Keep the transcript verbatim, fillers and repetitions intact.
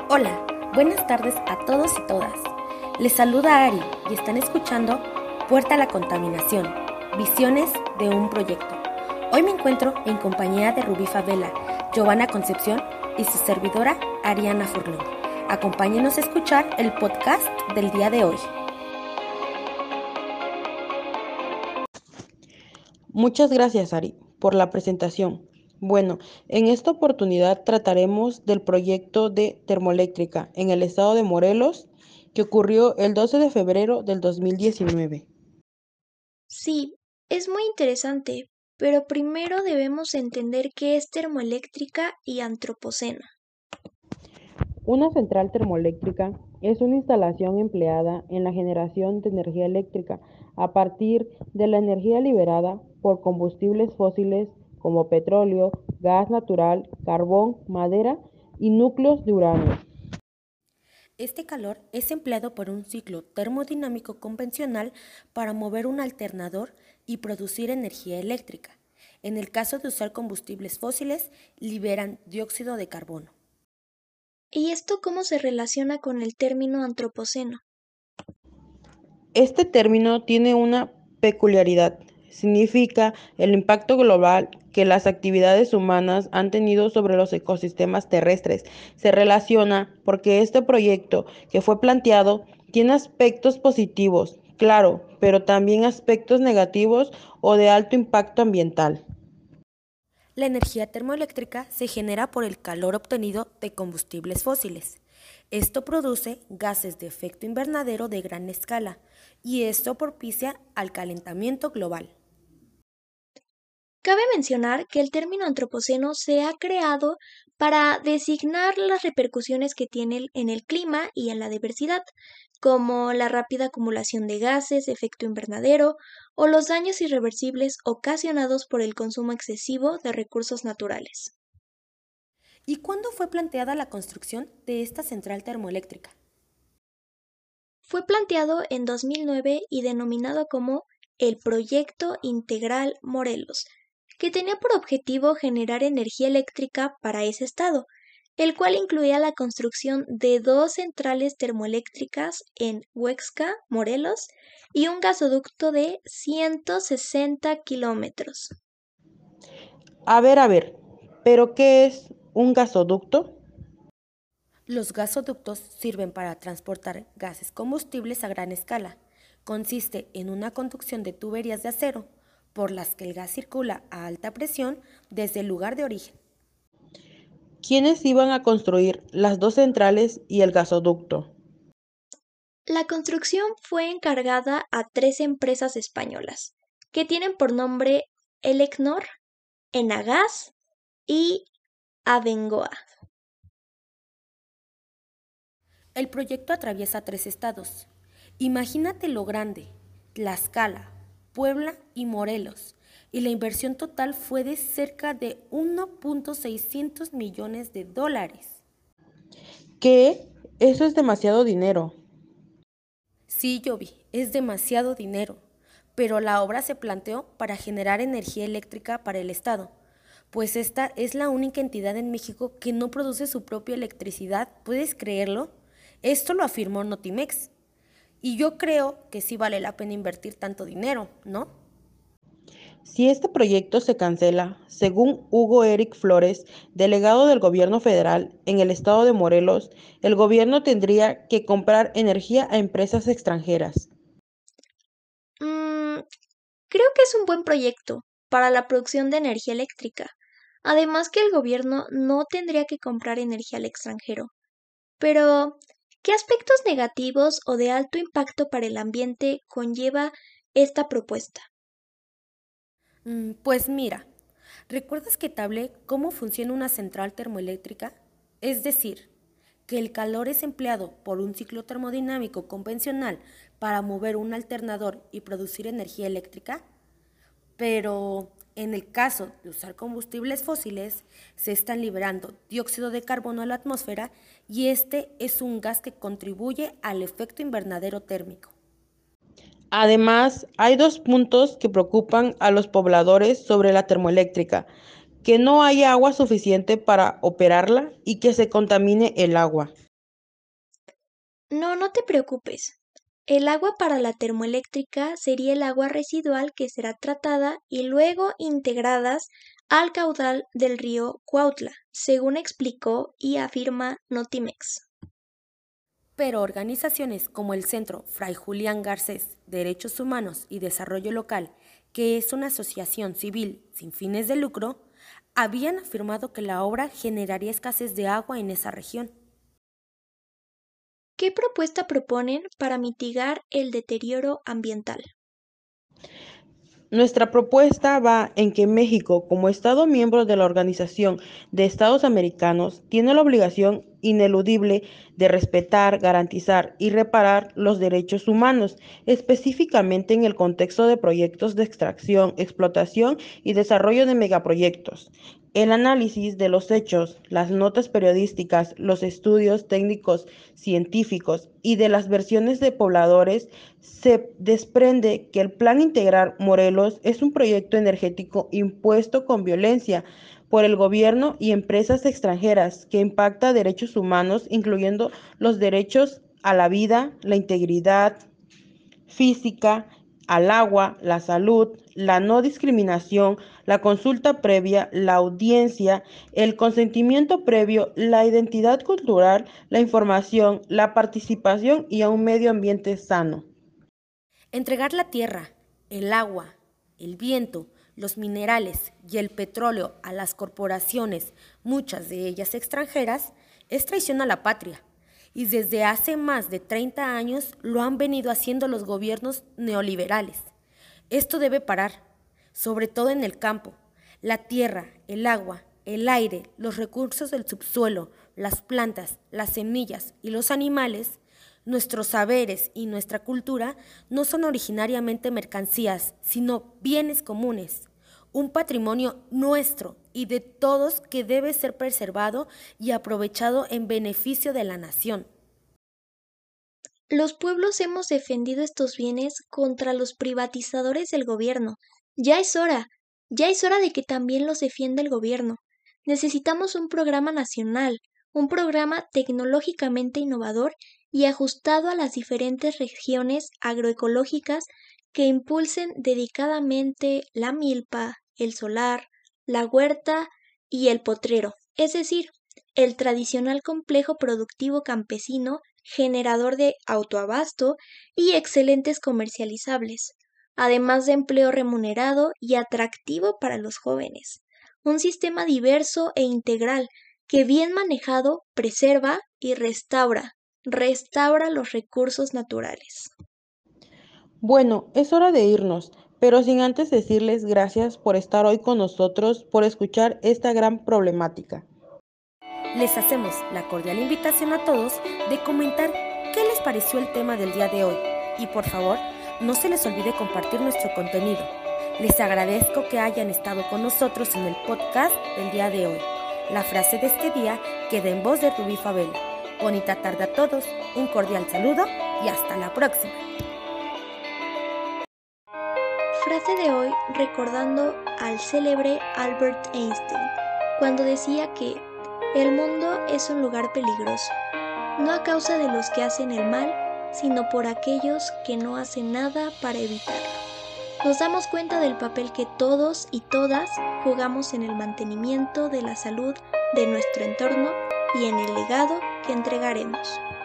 Hola, buenas tardes a todos y todas. Les saluda Ari y están escuchando Puerta a la Contaminación, Visiones de un Proyecto. Hoy me encuentro en compañía de Rubí Favela, Giovanna Concepción y su servidora Ariana Furlón. Acompáñenos a escuchar el podcast del día de hoy. Muchas gracias, Ari, por la presentación. Bueno, en esta oportunidad trataremos del proyecto de termoeléctrica en el estado de Morelos que ocurrió el doce de febrero del dos mil diecinueve. Sí, es muy interesante, pero primero debemos entender qué es termoeléctrica y antropoceno. Una central termoeléctrica es una instalación empleada en la generación de energía eléctrica a partir de la energía liberada por combustibles fósiles como petróleo, gas natural, carbón, madera y núcleos de uranio. Este calor es empleado por un ciclo termodinámico convencional para mover un alternador y producir energía eléctrica. En el caso de usar combustibles fósiles, liberan dióxido de carbono. ¿Y esto cómo se relaciona con el término antropoceno? Este término tiene una peculiaridad. Significa el impacto global que las actividades humanas han tenido sobre los ecosistemas terrestres. Se relaciona porque este proyecto que fue planteado tiene aspectos positivos, claro, pero también aspectos negativos o de alto impacto ambiental. La energía termoeléctrica se genera por el calor obtenido de combustibles fósiles. Esto produce gases de efecto invernadero de gran escala y esto propicia al calentamiento global. Cabe mencionar que el término antropoceno se ha creado para designar las repercusiones que tiene en el clima y en la diversidad, como la rápida acumulación de gases, efecto invernadero o los daños irreversibles ocasionados por el consumo excesivo de recursos naturales. ¿Y cuándo fue planteada la construcción de esta central termoeléctrica? Fue planteado en dos mil nueve y denominado como el Proyecto Integral Morelos, que tenía por objetivo generar energía eléctrica para ese estado, el cual incluía la construcción de dos centrales termoeléctricas en Huexca, Morelos, y un gasoducto de ciento sesenta kilómetros. A ver, a ver, ¿pero qué es un gasoducto? Los gasoductos sirven para transportar gases combustibles a gran escala. Consiste en una conducción de tuberías de acero por las que el gas circula a alta presión desde el lugar de origen. ¿Quiénes iban a construir las dos centrales y el gasoducto? La construcción fue encargada a tres empresas españolas, que tienen por nombre Elecnor, Enagas y Abengoa. El proyecto atraviesa tres estados. Imagínate lo grande: Tlaxcala, Puebla y Morelos. Y la inversión total fue de cerca de uno punto seiscientos millones de dólares. ¿Qué? Eso es demasiado dinero. Sí, yo vi, es demasiado dinero, pero la obra se planteó para generar energía eléctrica para el Estado, pues esta es la única entidad en México que no produce su propia electricidad. ¿Puedes creerlo? Esto lo afirmó Notimex. Y yo creo que sí vale la pena invertir tanto dinero, ¿no? Si este proyecto se cancela, según Hugo Eric Flores, delegado del gobierno federal en el estado de Morelos, el gobierno tendría que comprar energía a empresas extranjeras. Mm, creo que es un buen proyecto para la producción de energía eléctrica. Además que el gobierno no tendría que comprar energía al extranjero. Pero, ¿qué aspectos negativos o de alto impacto para el ambiente conlleva esta propuesta? Mm, pues mira, ¿recuerdas que te hablé cómo funciona una central termoeléctrica? Es decir, que el calor es empleado por un ciclo termodinámico convencional para mover un alternador y producir energía eléctrica, pero en el caso de usar combustibles fósiles, se están liberando dióxido de carbono a la atmósfera y este es un gas que contribuye al efecto invernadero térmico. Además, hay dos puntos que preocupan a los pobladores sobre la termoeléctrica: que no haya agua suficiente para operarla y que se contamine el agua. No, no te preocupes. El agua para la termoeléctrica sería el agua residual que será tratada y luego integradas al caudal del río Cuautla, según explicó y afirma Notimex. Pero organizaciones como el Centro Fray Julián Garcés, Derechos Humanos y Desarrollo Local, que es una asociación civil sin fines de lucro, habían afirmado que la obra generaría escasez de agua en esa región. ¿Qué propuesta proponen para mitigar el deterioro ambiental? Nuestra propuesta va en que México, como Estado miembro de la Organización de Estados Americanos, tiene la obligación ineludible de respetar, garantizar y reparar los derechos humanos, específicamente en el contexto de proyectos de extracción, explotación y desarrollo de megaproyectos. El análisis de los hechos, las notas periodísticas, los estudios técnicos científicos y de las versiones de pobladores, se desprende que el Plan Integral Morelos es un proyecto energético impuesto con violencia por el gobierno y empresas extranjeras que impacta derechos humanos, incluyendo los derechos a la vida, la integridad física, al agua, la salud, la no discriminación, la consulta previa, la audiencia, el consentimiento previo, la identidad cultural, la información, la participación y a un medio ambiente sano. Entregar la tierra, el agua, el viento, los minerales y el petróleo a las corporaciones, muchas de ellas extranjeras, es traición a la patria. Y desde hace más de treinta años lo han venido haciendo los gobiernos neoliberales. Esto debe parar, sobre todo en el campo. La tierra, el agua, el aire, los recursos del subsuelo, las plantas, las semillas y los animales, nuestros saberes y nuestra cultura no son originariamente mercancías, sino bienes comunes, un patrimonio nuestro y de todos que debe ser preservado y aprovechado en beneficio de la nación. Los pueblos hemos defendido estos bienes contra los privatizadores del gobierno. Ya es hora, ya es hora de que también los defienda el gobierno. Necesitamos un programa nacional, un programa tecnológicamente innovador y ajustado a las diferentes regiones agroecológicas que impulsen dedicadamente la milpa, el solar, la huerta y el potrero, es decir, el tradicional complejo productivo campesino generador de autoabasto y excelentes comercializables, además de empleo remunerado y atractivo para los jóvenes. Un sistema diverso e integral que bien manejado preserva y restaura, restaura los recursos naturales. Bueno, es hora de irnos, pero sin antes decirles gracias por estar hoy con nosotros, por escuchar esta gran problemática. Les hacemos la cordial invitación a todos de comentar qué les pareció el tema del día de hoy y por favor no se les olvide compartir nuestro contenido. Les agradezco que hayan estado con nosotros en el podcast del día de hoy. La frase de este día queda en voz de Rubí Favela. Bonita tarde a todos, un cordial saludo y hasta la próxima. Frase de hoy recordando al célebre Albert Einstein, cuando decía que el mundo es un lugar peligroso, no a causa de los que hacen el mal, sino por aquellos que no hacen nada para evitarlo. Nos damos cuenta del papel que todos y todas jugamos en el mantenimiento de la salud de nuestro entorno y en el legado que entregaremos.